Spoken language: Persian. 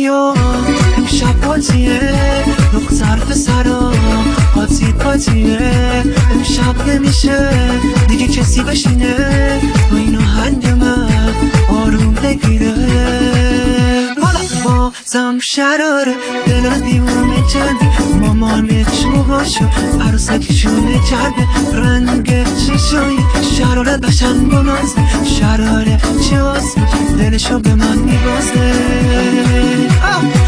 بیا امشب پاتیه دختر پسرا پاتیه امشب نمیشه دیگه کسی بشینه با این آهنگ من آروم بگیره بازم شراره دلار دیوونه جدی مامان چوباشو عروسکشونه کرده رنگ چشایی شراره بشن بنازه شراره چه واسه دلشو به من میبازه